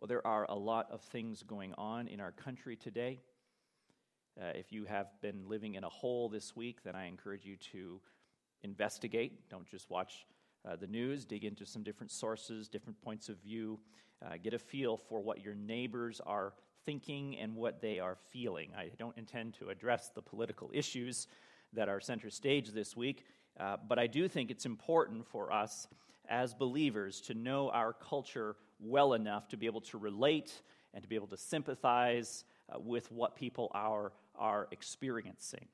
Well, there are a lot of things going on in our country today. If you have been living in a hole this week, then I encourage you to investigate. Don't just watch the news. Dig into some different sources, different points of view. Get a feel for what your neighbors are thinking and what they are feeling. I don't intend to address the political issues that are center stage this week, but I do think it's important for us as believers to know our culture well enough to be able to relate and to be able to sympathize with what people are experiencing.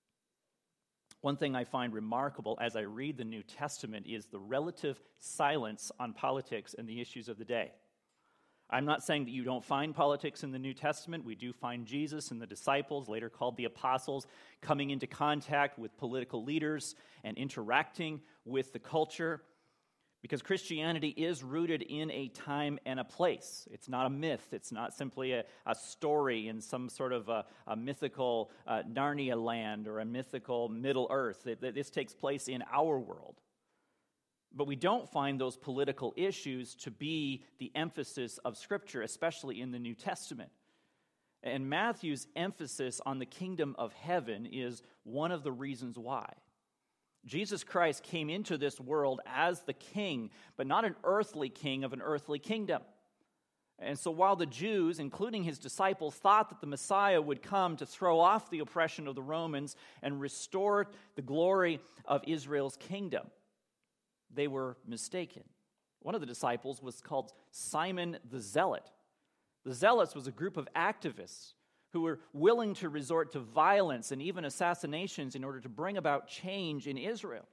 One thing I find remarkable as I read the New Testament is the relative silence on politics and the issues of the day. I'm not saying that you don't find politics in the New Testament. We do find Jesus and the disciples, later called the apostles, coming into contact with political leaders and interacting with the culture, because Christianity is rooted in a time and a place. It's not a myth. It's not simply a story in some sort of a mythical Narnia land or a mythical Middle Earth. This takes place in our world. But we don't find those political issues to be the emphasis of Scripture, especially in the New Testament. And Matthew's emphasis on the kingdom of heaven is one of the reasons why. Jesus Christ came into this world as the king, but not an earthly king of an earthly kingdom. And so while the Jews, including his disciples, thought that the Messiah would come to throw off the oppression of the Romans and restore the glory of Israel's kingdom, they were mistaken. One of the disciples was called Simon the Zealot. The Zealots was a group of activists who were willing to resort to violence and even assassinations in order to bring about change in Israel.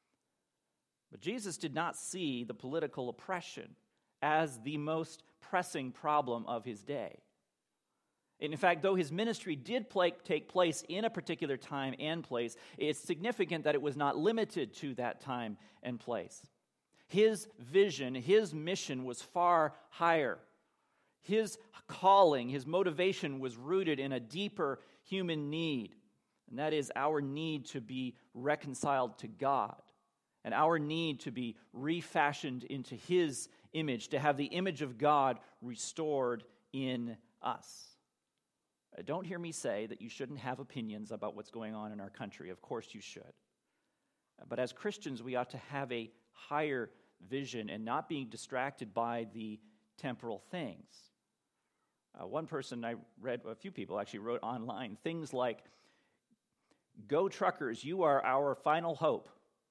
But Jesus did not see the political oppression as the most pressing problem of his day. And in fact, though his ministry did take place in a particular time and place, it's significant that it was not limited to that time and place. His vision, his mission was far higher. His calling, his motivation was rooted in a deeper human need, and that is our need to be reconciled to God, and our need to be refashioned into his image, to have the image of God restored in us. Don't hear me say that you shouldn't have opinions about what's going on in our country. Of course you should. But as Christians, we ought to have a higher vision and not being distracted by the temporal things. One person I read, a few people actually wrote online, things like, "Go truckers, you are our final hope."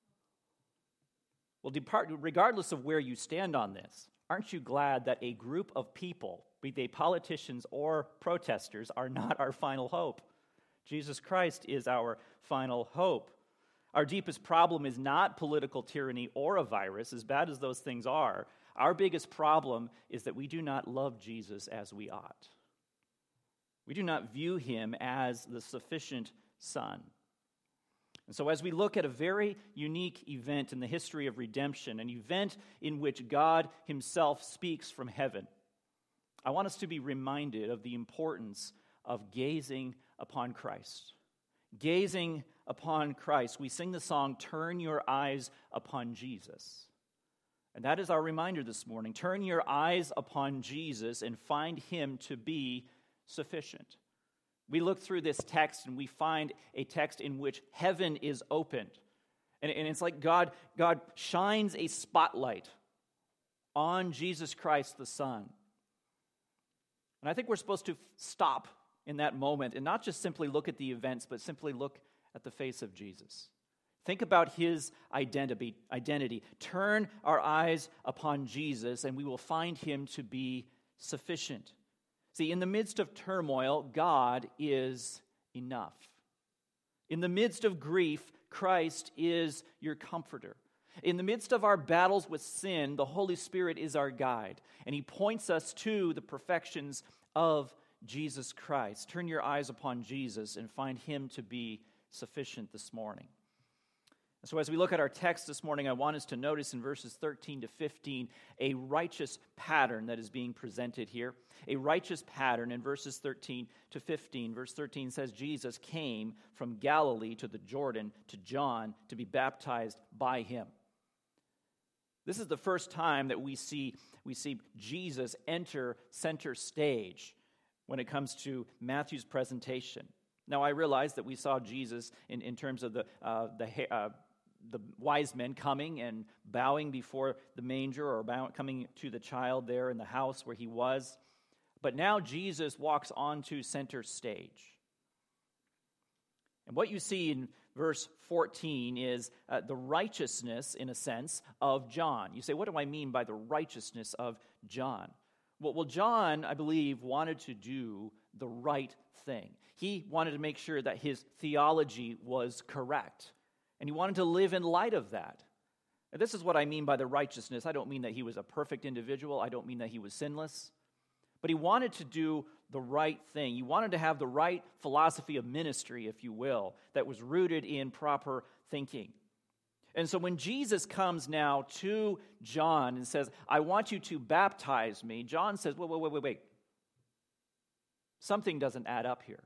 Well, regardless of where you stand on this, aren't you glad that a group of people, be they politicians or protesters, are not our final hope? Jesus Christ is our final hope. Our deepest problem is not political tyranny or a virus, as bad as those things are. Our biggest problem is that we do not love Jesus as we ought. We do not view him as the sufficient Son. And so as we look at a very unique event in the history of redemption, an event in which God himself speaks from heaven, I want us to be reminded of the importance of gazing upon Christ. Gazing upon Christ. We sing the song, "Turn Your Eyes Upon Jesus." And that is our reminder this morning. Turn your eyes upon Jesus and find him to be sufficient. We look through this text and we find a text in which heaven is opened. And it's like God shines a spotlight on Jesus Christ the Son. And I think we're supposed to stop in that moment and not just simply look at the events, but simply look at the face of Jesus. Think about his identity. Turn our eyes upon Jesus, and we will find him to be sufficient. See, in the midst of turmoil, God is enough. In the midst of grief, Christ is your comforter. In the midst of our battles with sin, the Holy Spirit is our guide, and he points us to the perfections of Jesus Christ. Turn your eyes upon Jesus and find him to be sufficient this morning. So as we look at our text this morning, I want us to notice in verses 13 to 15 a righteous pattern that is being presented here. A righteous pattern in verses 13 to 15. Verse 13 says, Jesus came from Galilee to the Jordan to John to be baptized by him. This is the first time that we see Jesus enter center stage when it comes to Matthew's presentation. Now, I realize that we saw Jesus in terms of the wise men coming and bowing before the manger, or coming to the child there in the house where he was. But now Jesus walks onto center stage. And what you see in verse 14 is the righteousness, in a sense, of John. You say, what do I mean by the righteousness of John? Well, John, I believe, wanted to do the right thing. He wanted to make sure that his theology was correct, and he wanted to live in light of that. And this is what I mean by the righteousness. I don't mean that he was a perfect individual. I don't mean that he was sinless. But he wanted to do the right thing. He wanted to have the right philosophy of ministry, if you will, that was rooted in proper thinking. And so when Jesus comes now to John and says, I want you to baptize me, John says, wait. Something doesn't add up here.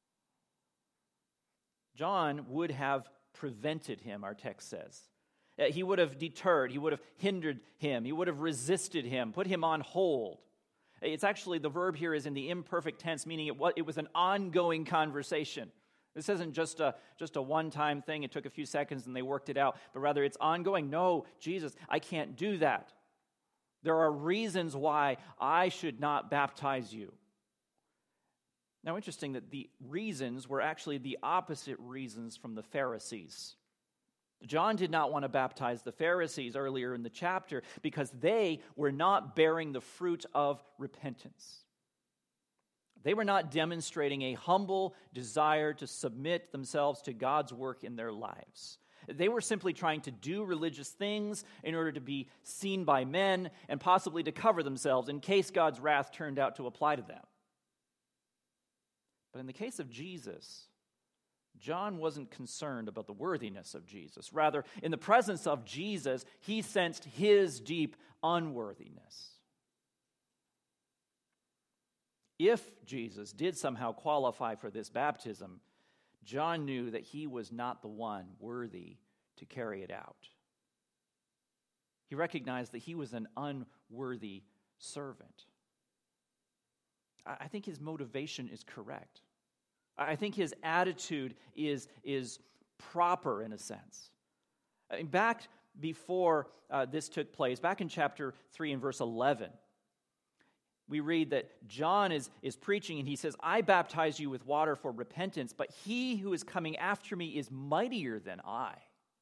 John would have prevented him, our text says. He would have deterred, he would have hindered him, he would have resisted him, put him on hold. It's actually, the verb here is in the imperfect tense, meaning it was an ongoing conversation. This isn't just a one-time thing. It took a few seconds and they worked it out, but rather it's ongoing. No, Jesus, I can't do that. There are reasons why I should not baptize you. Now, interesting that the reasons were actually the opposite reasons from the Pharisees. John did not want to baptize the Pharisees earlier in the chapter because they were not bearing the fruit of repentance. They were not demonstrating a humble desire to submit themselves to God's work in their lives. They were simply trying to do religious things in order to be seen by men and possibly to cover themselves in case God's wrath turned out to apply to them. But in the case of Jesus, John wasn't concerned about the worthiness of Jesus. Rather, in the presence of Jesus, he sensed his deep unworthiness. If Jesus did somehow qualify for this baptism, John knew that he was not the one worthy to carry it out. He recognized that he was an unworthy servant. I think his motivation is correct. I think his attitude is proper in a sense. Back before this took place, back in chapter 3 and verse 11, we read that John is preaching and he says, I baptize you with water for repentance, but he who is coming after me is mightier than I.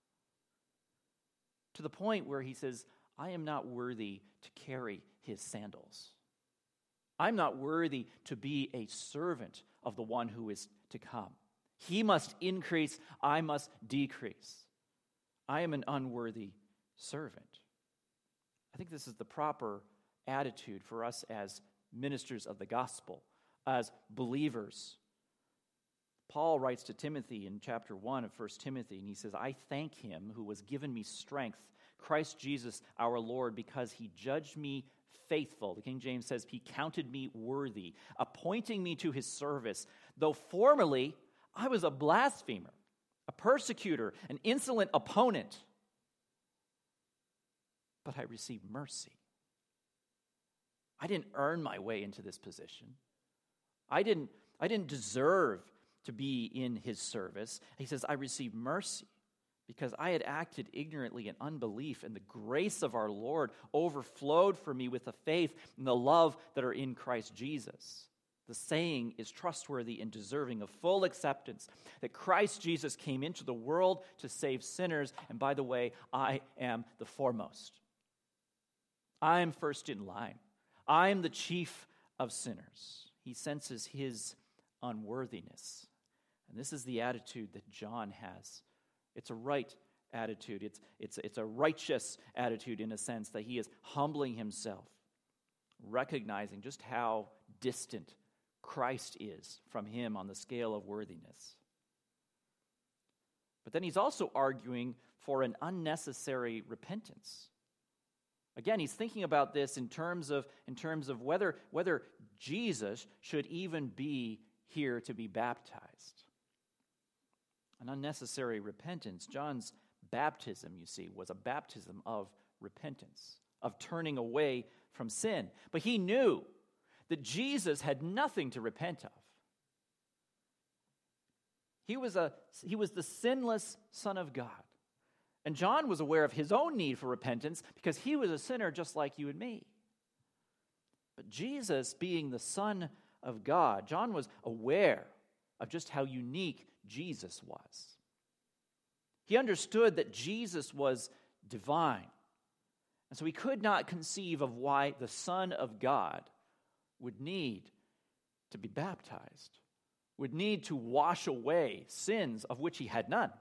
To the point where he says, I am not worthy to carry his sandals. I'm not worthy to be a servant of the one who is to come. He must increase, I must decrease. I am an unworthy servant. I think this is the proper attitude for us as ministers of the gospel, as believers. Paul writes to Timothy in chapter 1 of 1 Timothy, and he says, I thank him who has given me strength, Christ Jesus our Lord, because he judged me faithful. The King James says, he counted me worthy, appointing me to his service, though formerly I was a blasphemer, a persecutor, an insolent opponent. But I received mercy. I didn't earn my way into this position. I didn't deserve to be in his service. He says, I received mercy because I had acted ignorantly in unbelief, and the grace of our Lord overflowed for me with the faith and the love that are in Christ Jesus. The saying is trustworthy and deserving of full acceptance, that Christ Jesus came into the world to save sinners, and by the way, I am the foremost. I am first in line. I am the chief of sinners. He senses his unworthiness. And this is the attitude that John has. It's a right attitude. It's a righteous attitude in a sense that he is humbling himself, recognizing just how distant Christ is from him on the scale of worthiness. But then he's also arguing for an unnecessary repentance. Again, he's thinking about this in terms of whether Jesus should even be here to be baptized. An unnecessary repentance. John's baptism, you see, was a baptism of repentance, of turning away from sin. But he knew that Jesus had nothing to repent of. He was the sinless Son of God. And John was aware of his own need for repentance because he was a sinner just like you and me. But Jesus, being the Son of God, John was aware of just how unique Jesus was. He understood that Jesus was divine. And so he could not conceive of why the Son of God would need to be baptized, would need to wash away sins of which he had none.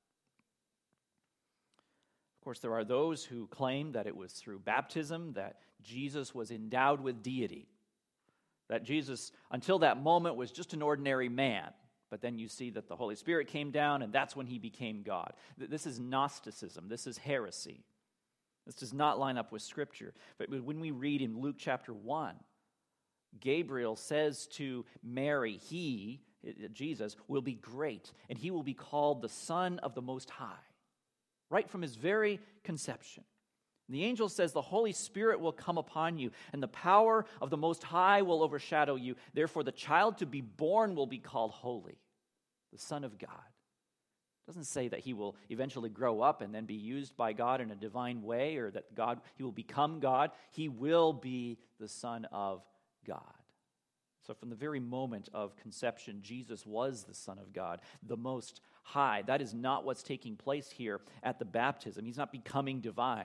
Of course, there are those who claim that it was through baptism that Jesus was endowed with deity, that Jesus, until that moment, was just an ordinary man. But then you see that the Holy Spirit came down, and that's when he became God. This is Gnosticism. This is heresy. This does not line up with Scripture. But when we read in Luke chapter 1, Gabriel says to Mary, Jesus, will be great, and he will be called the Son of the Most High. Right from his very conception. And the angel says, the Holy Spirit will come upon you, and the power of the Most High will overshadow you. Therefore, the child to be born will be called Holy, the Son of God. It doesn't say that he will eventually grow up and then be used by God in a divine way, or that he will become God. He will be the Son of God. So from the very moment of conception, Jesus was the Son of God, the Most High. That is not what's taking place here at the baptism. He's not becoming divine.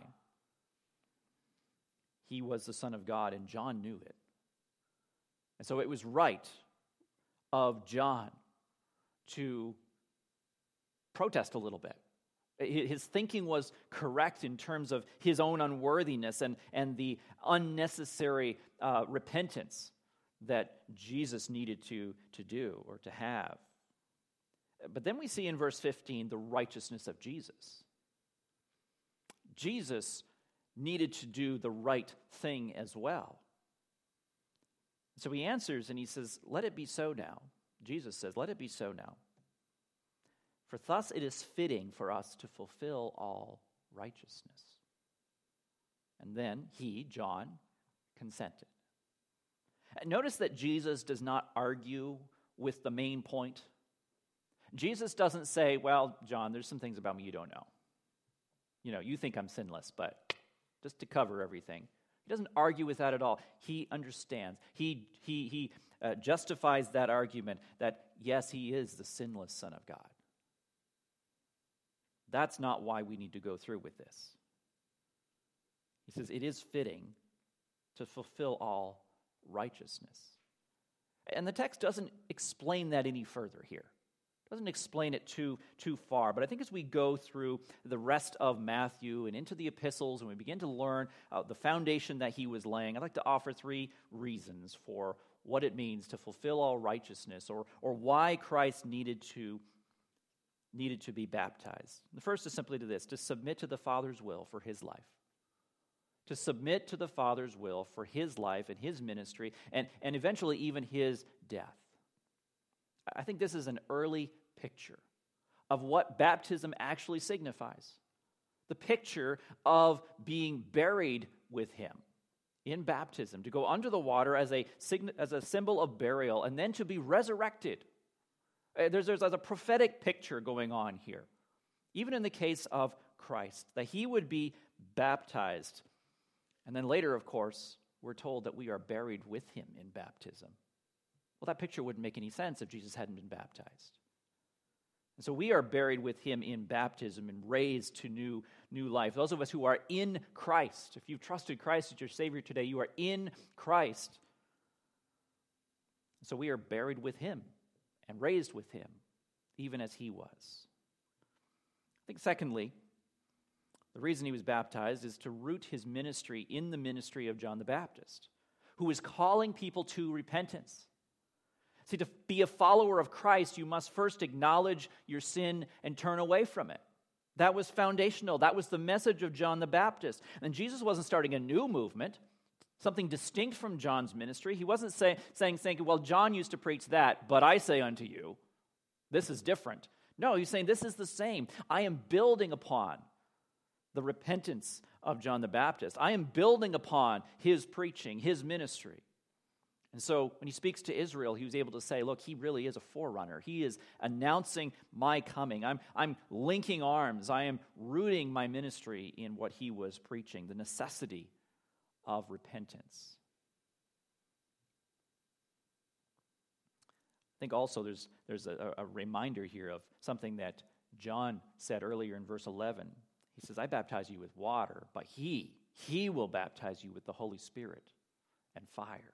He was the Son of God, and John knew it. And so it was right of John to protest a little bit. His thinking was correct in terms of his own unworthiness and the unnecessary repentance that Jesus needed to do or to have. But then we see in verse 15 the righteousness of Jesus. Jesus needed to do the right thing as well. So he answers and he says, let it be so now. Jesus says, let it be so now. For thus it is fitting for us to fulfill all righteousness. And then he, John, consented. Notice that Jesus does not argue with the main point. Jesus doesn't say, well, John, there's some things about me you don't know. You know, you think I'm sinless, but just to cover everything. He doesn't argue with that at all. He understands. He justifies that argument that, yes, he is the sinless Son of God. That's not why we need to go through with this. He says it is fitting to fulfill all righteousness. And the text doesn't explain that any further here. It doesn't explain it too far. But I think as we go through the rest of Matthew and into the epistles and we begin to learn the foundation that he was laying, I'd like to offer 3 reasons for what it means to fulfill all righteousness or why Christ needed to be baptized. The first is simply to this, to submit to the Father's will for his life. To submit to the Father's will for his life and his ministry and eventually even his death. I think this is an early picture of what baptism actually signifies. The picture of being buried with him in baptism, to go under the water as a symbol of burial and then to be resurrected. There's a prophetic picture going on here, even in the case of Christ, that he would be baptized. And then later, of course, we're told that we are buried with him in baptism. Well, that picture wouldn't make any sense if Jesus hadn't been baptized. And so we are buried with him in baptism and raised to new life. Those of us who are in Christ, if you've trusted Christ as your Savior today, you are in Christ. So we are buried with him and raised with him, even as he was. I think secondly, the reason he was baptized is to root his ministry in the ministry of John the Baptist, who was calling people to repentance. See, to be a follower of Christ, you must first acknowledge your sin and turn away from it. That was foundational. That was the message of John the Baptist. And Jesus wasn't starting a new movement, something distinct from John's ministry. He wasn't saying, well, John used to preach that, but I say unto you, this is different. No, he's saying this is the same. I am building upon the repentance of John the Baptist. I am building upon his preaching, his ministry. And so when he speaks to Israel, he was able to say, look, he really is a forerunner. He is announcing my coming. I'm linking arms. I am rooting my ministry in what he was preaching, the necessity of repentance. I think also there's a reminder here of something that John said earlier in verse 11. He says, I baptize you with water, but he will baptize you with the Holy Spirit and fire.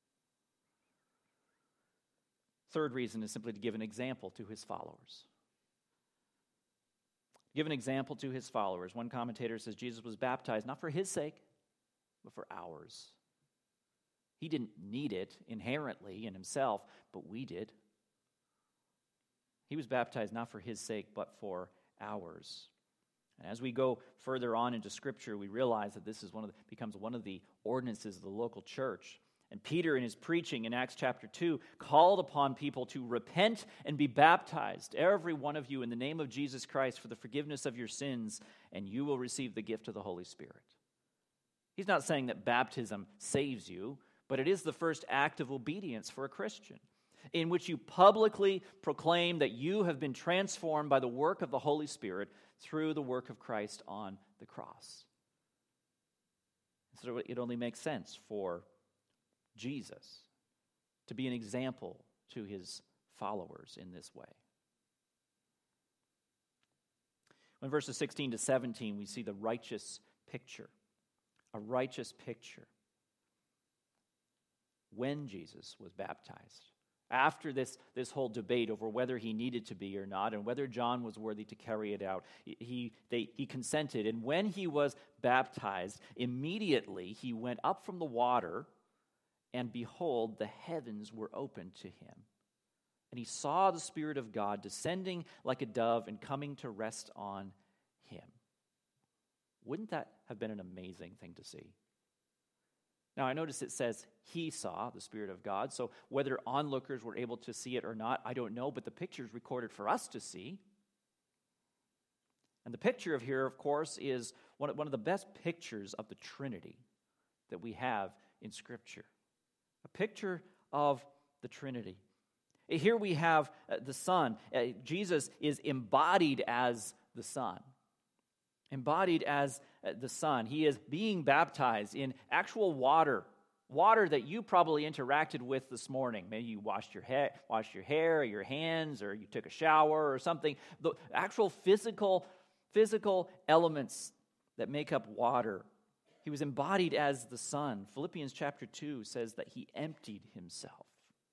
Third reason is simply to give an example to his followers. Give an example to his followers. One commentator says Jesus was baptized not for his sake, but for ours. He didn't need it inherently in himself, but we did. He was baptized not for his sake, but for ours. And as we go further on into Scripture, we realize that this is becomes one of the ordinances of the local church. And Peter, in his preaching in Acts chapter 2, called upon people to repent and be baptized, every one of you, in the name of Jesus Christ for the forgiveness of your sins, and you will receive the gift of the Holy Spirit. He's not saying that baptism saves you, but it is the first act of obedience for a Christian, in which you publicly proclaim that you have been transformed by the work of the Holy Spirit through the work of Christ on the cross. So it only makes sense for Jesus to be an example to his followers in this way. In verses 16 to 17, we see the righteous picture, a righteous picture. When Jesus was baptized, after this whole debate over whether he needed to be or not, and whether John was worthy to carry it out, he consented. And when he was baptized, immediately he went up from the water, and behold, the heavens were opened to him. And he saw the Spirit of God descending like a dove and coming to rest on him. Wouldn't that have been an amazing thing to see? Now, I notice it says he saw the Spirit of God, so whether onlookers were able to see it or not, I don't know, but the picture is recorded for us to see. And the picture of here, of course, is one of the best pictures of the Trinity that we have in Scripture. A picture of the Trinity. Here we have the Son. Jesus is embodied as the Son. Embodied as the Son. He is being baptized in actual water that you probably interacted with this morning. Maybe you washed your hair, or your hands, or you took a shower or something. The actual physical elements that make up water. He was embodied as the Son. Philippians chapter 2 says that he emptied himself.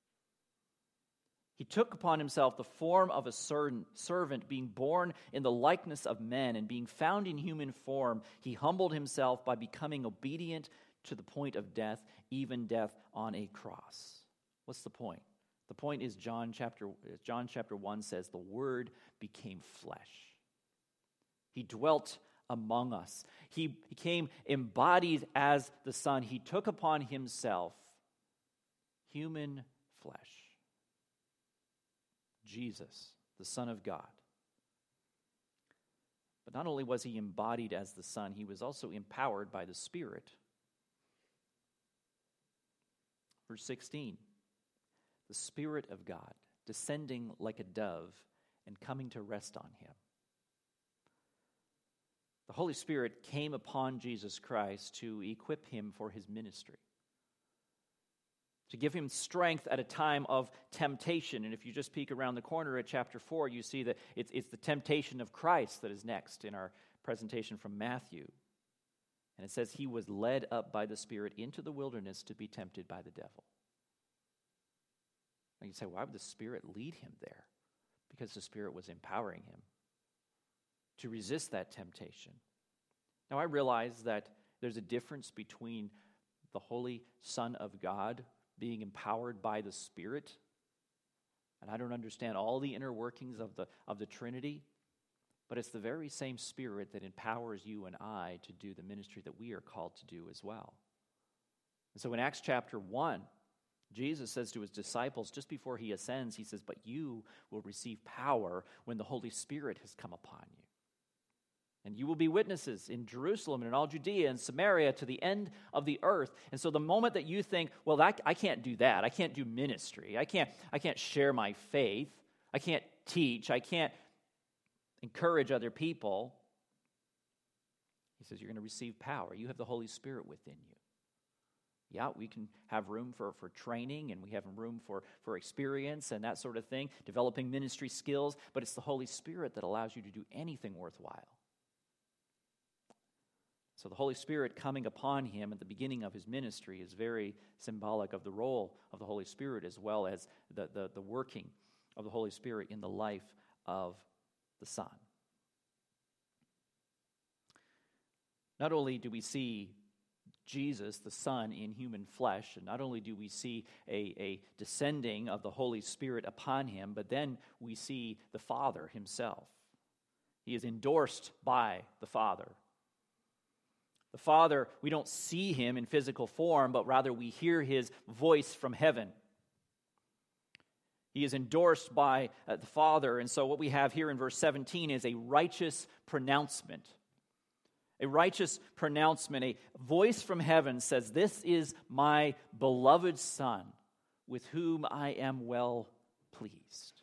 He took upon himself the form of a servant, being born in the likeness of men, and being found in human form, he humbled himself by becoming obedient to the point of death, even death on a cross. What's the point? The point is John chapter 1 says, the Word became flesh. He dwelt among us. He became embodied as the Son. He took upon himself human flesh. Jesus, the Son of God. But not only was he embodied as the Son, he was also empowered by the Spirit. Verse 16, the Spirit of God descending like a dove and coming to rest on him. The Holy Spirit came upon Jesus Christ to equip him for his ministry, to give him strength at a time of temptation. And if you just peek around the corner at chapter 4, you see that it's the temptation of Christ that is next in our presentation from Matthew. And it says he was led up by the Spirit into the wilderness to be tempted by the devil. And you say, why would the Spirit lead him there? Because the Spirit was empowering him to resist that temptation. Now, I realize that there's a difference between the Holy Son of God being empowered by the Spirit, and I don't understand all the inner workings of the Trinity, but it's the very same Spirit that empowers you and I to do the ministry that we are called to do as well. And so in Acts chapter 1, Jesus says to his disciples just before he ascends, he says, but you will receive power when the Holy Spirit has come upon you. And you will be witnesses in Jerusalem and in all Judea and Samaria to the end of the earth. And so the moment that you think, well, I can't do that. I can't do ministry. I can't share my faith. I can't teach. I can't encourage other people. He says, you're going to receive power. You have the Holy Spirit within you. Yeah, we can have room for training, and we have room for experience and that sort of thing, developing ministry skills, but it's the Holy Spirit that allows you to do anything worthwhile. So the Holy Spirit coming upon him at the beginning of his ministry is very symbolic of the role of the Holy Spirit, as well as the working of the Holy Spirit in the life of the Son. Not only do we see Jesus, the Son, in human flesh, and not only do we see a descending of the Holy Spirit upon him, but then we see the Father himself. He is endorsed by the Father. The Father, we don't see him in physical form, but rather we hear his voice from heaven. He is endorsed by the Father, and so what we have here in verse 17 is a righteous pronouncement. A righteous pronouncement, a voice from heaven says, "This is my beloved Son, with whom I am well pleased."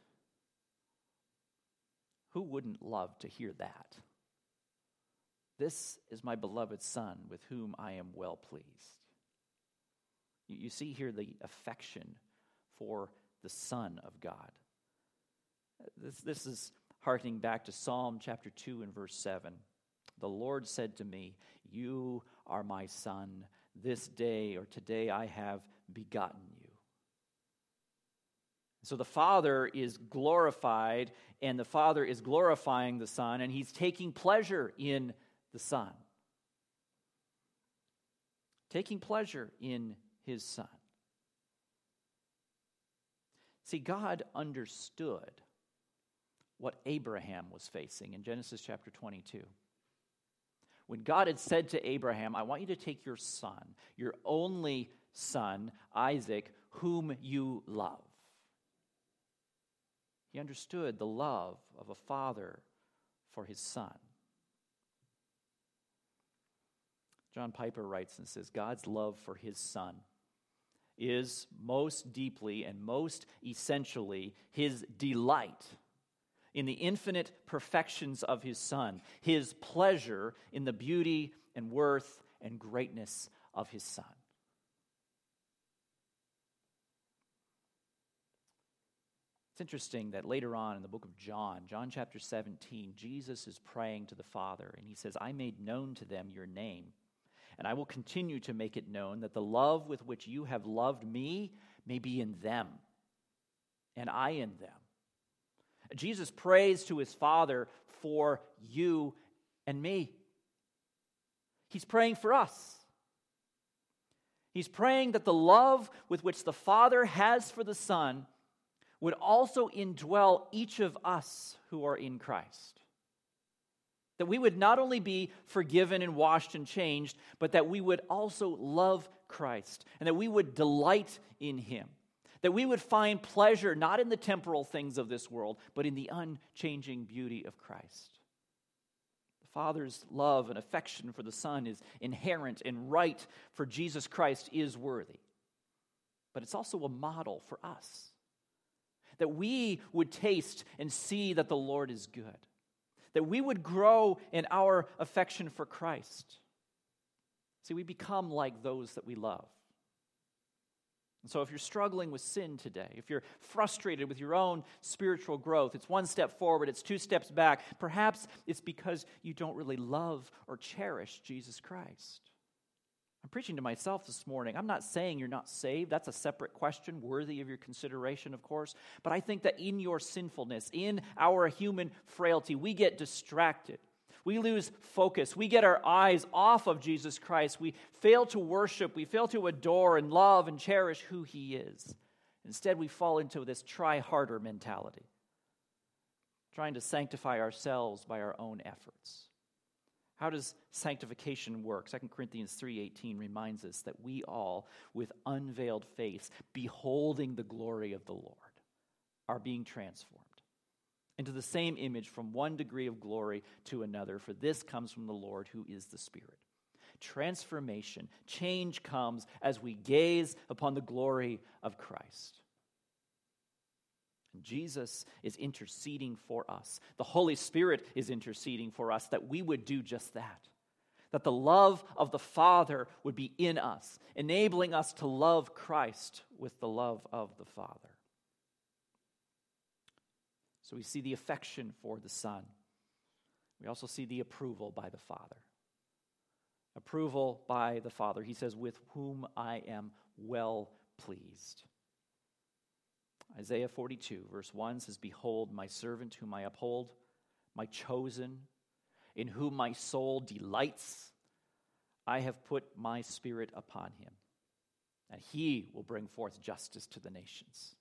Who wouldn't love to hear that? This is my beloved Son, with whom I am well pleased. You see here the affection for the Son of God. This is hearkening back to Psalm chapter 2 and verse 7. The Lord said to me, "You are my Son. This day or today I have begotten you." So the Father is glorified, and the Father is glorifying the Son, and he's taking pleasure in the Son. Taking pleasure in his Son. See, God understood what Abraham was facing in Genesis chapter 22. When God had said to Abraham, "I want you to take your son, your only son, Isaac, whom you love." He understood the love of a father for his son. John Piper writes and says, God's love for his Son is most deeply and most essentially his delight in the infinite perfections of his Son, his pleasure in the beauty and worth and greatness of his Son. It's interesting that later on in the book of John chapter 17, Jesus is praying to the Father, and he says, "I made known to them your name, and I will continue to make it known that the love with which you have loved me may be in them, and I in them." Jesus prays to his Father for you and me. He's praying for us. He's praying that the love with which the Father has for the Son would also indwell each of us who are in Christ. That we would not only be forgiven and washed and changed, but that we would also love Christ, and that we would delight in him. That we would find pleasure not in the temporal things of this world, but in the unchanging beauty of Christ. The Father's love and affection for the Son is inherent and right, for Jesus Christ is worthy. But it's also a model for us. That we would taste and see that the Lord is good. That we would grow in our affection for Christ. See, we become like those that we love. And so if you're struggling with sin today, if you're frustrated with your own spiritual growth, it's one step forward, it's two steps back, perhaps it's because you don't really love or cherish Jesus Christ. I'm preaching to myself this morning. I'm not saying you're not saved. That's a separate question, worthy of your consideration, of course. But I think that in your sinfulness, in our human frailty, we get distracted. We lose focus. We get our eyes off of Jesus Christ. We fail to worship. We fail to adore and love and cherish who he is. Instead, we fall into this try-harder mentality, trying to sanctify ourselves by our own efforts. How does sanctification work? 2 Corinthians 3:18 reminds us that we all, with unveiled face, beholding the glory of the Lord, are being transformed into the same image from one degree of glory to another, for this comes from the Lord who is the Spirit. Transformation, change comes as we gaze upon the glory of Christ. And Jesus is interceding for us. The Holy Spirit is interceding for us that we would do just that. That the love of the Father would be in us, enabling us to love Christ with the love of the Father. So we see the affection for the Son. We also see the approval by the Father. Approval by the Father. He says, with whom I am well pleased. Isaiah 42, verse 1 says, behold, my servant whom I uphold, my chosen, in whom my soul delights. I have put my Spirit upon him, and he will bring forth justice to the nations.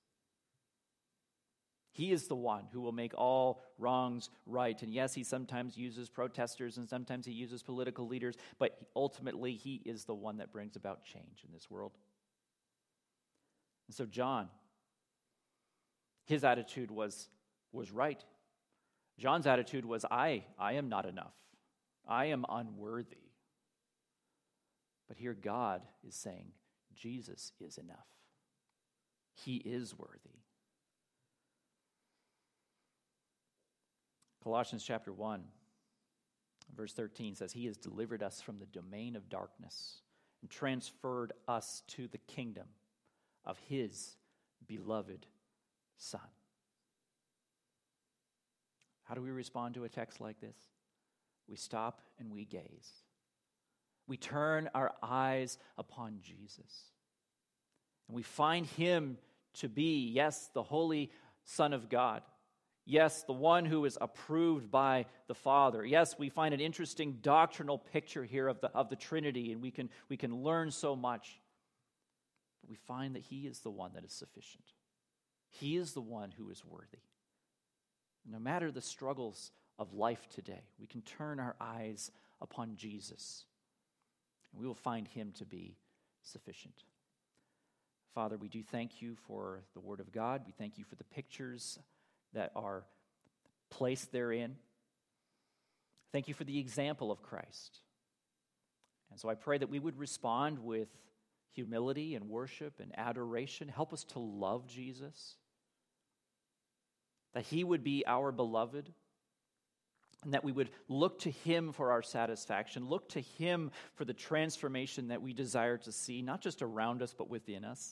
He is the one who will make all wrongs right. And yes, he sometimes uses protesters and sometimes he uses political leaders, but ultimately he is the one that brings about change in this world. And so John, his attitude was right. John's attitude was, I am not enough. I am unworthy. But here God is saying, Jesus is enough. He is worthy. Colossians chapter 1, verse 13 says, he has delivered us from the domain of darkness and transferred us to the kingdom of his beloved Son. How do we respond to a text like this? We stop and we gaze. We turn our eyes upon Jesus. And we find him to be, yes, the Holy Son of God. Yes, the one who is approved by the Father. Yes, we find an interesting doctrinal picture here of the Trinity, and we can learn so much. But we find that he is the one that is sufficient. He is the one who is worthy. No matter the struggles of life today, we can turn our eyes upon Jesus, and we will find him to be sufficient. Father, we do thank you for the Word of God. We thank you for the pictures that are placed therein. Thank you for the example of Christ. And so I pray that we would respond with humility and worship and adoration. Help us to love Jesus, that he would be our beloved, and that we would look to him for our satisfaction, look to him for the transformation that we desire to see, not just around us, but within us,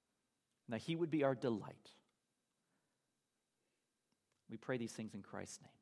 and that he would be our delight. We pray these things in Christ's name.